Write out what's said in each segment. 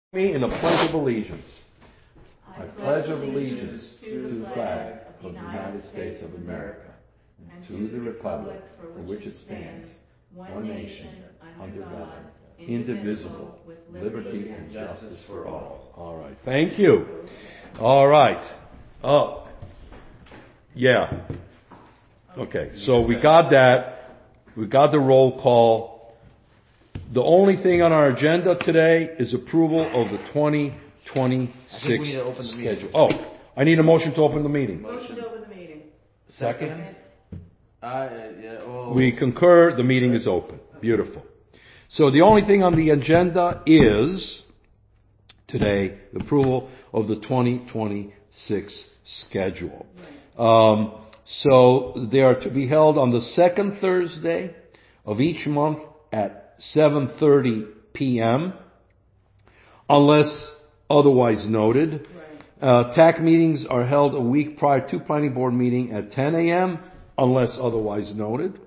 Me in a pledge of allegiance. I pledge allegiance to the flag of the United States of America and to the republic for which it stands, one nation, under God, indivisible, with liberty and justice for all. All right. Thank you. All right. Oh, yeah. Okay. So we got that. We got the roll call. The only thing on our agenda today is approval of the 2026 schedule. Oh, I need a motion to open the meeting. Motion to open the meeting. Second? Yeah, We concur. The meeting is open. Beautiful. So the only thing on the agenda is today the approval of the 2026 schedule. So they are to be held on the second Thursday of each month at 7:30 p.m. unless otherwise noted. Right. TAC meetings are held a week prior to planning board meeting at 10 a.m. unless otherwise noted.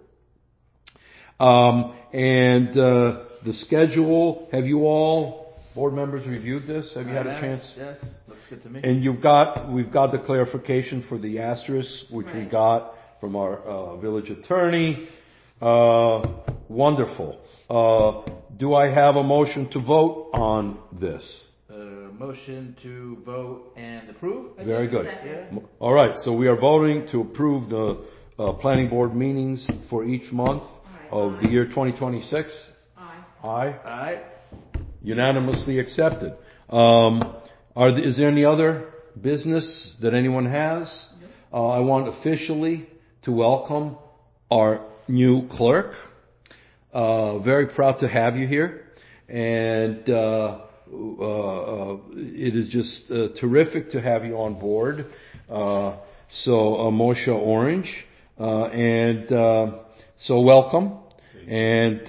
The schedule, have you all, board members, reviewed this? Have you had a chance? Yes, looks good to me. And we've got the clarification for the asterisk, which we got from our village attorney. Wonderful. Do I have a motion to vote on this? Motion to vote and approve. Very good. Yeah. All right. So we are voting to approve the planning board meetings for each month of the year 2026. Aye. Unanimously accepted. Is there any other business that anyone has? I want officially to welcome our new clerk. Very proud to have you here, and it is just terrific to have you on board. Moshe Orange, so welcome, and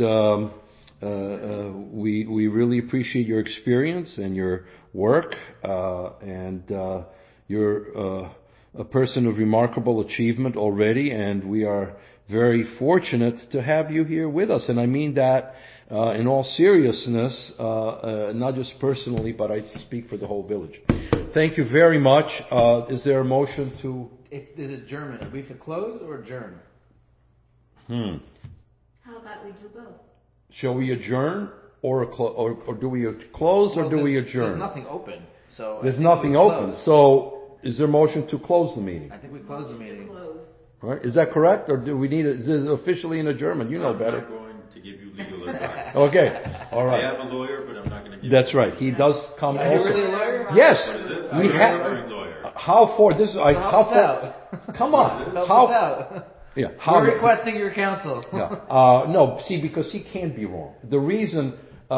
we really appreciate your experience and your work, and you're a person of remarkable achievement already, and we are very fortunate to have you here with us. And I mean that in all seriousness, not just personally, but I speak for the whole village. Thank you very much. Is there a motion to... Is it German? Do we have to close or adjourn? How about we do both? Shall we adjourn or do we close or do we adjourn? There's nothing open. So there's nothing open. So is there a motion to close the meeting? I think we close the meeting. All right. Is that correct, or do we need it? Is this officially in German? You know better. I'm not going to give you legal advice. Okay. All right. I am a lawyer, but I'm not going to give. That's right. He does come Are also. you really a lawyer? Yes. What is it? We have. I'm a lawyer. How for this? How for? Out. Come on. Help how? us out. Yeah. We're requesting your counsel. Yeah. No. See, because he can't be wrong. The reason.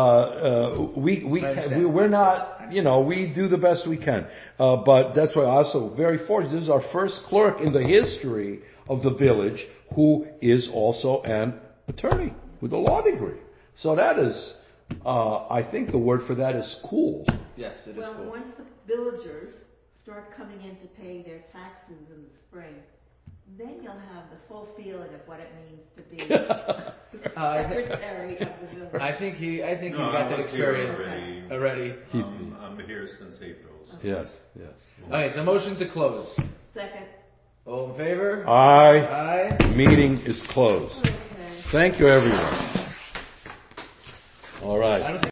We're not, we do the best we can. But that's why I'm also very fortunate. This is our first clerk in the history of the village who is also an attorney with a law degree. So that is, I think the word for that is cool. Yes, it is well, cool. Once the villagers start coming in to pay their taxes in the spring, then you'll have the full feeling of what it means to be secretary of the village. I think he got that experience already. I'm here since April. So. Yes. Okay, so motion to close. Second. All in favor? Aye. Aye. Meeting is closed. Okay. Thank you, everyone. All right.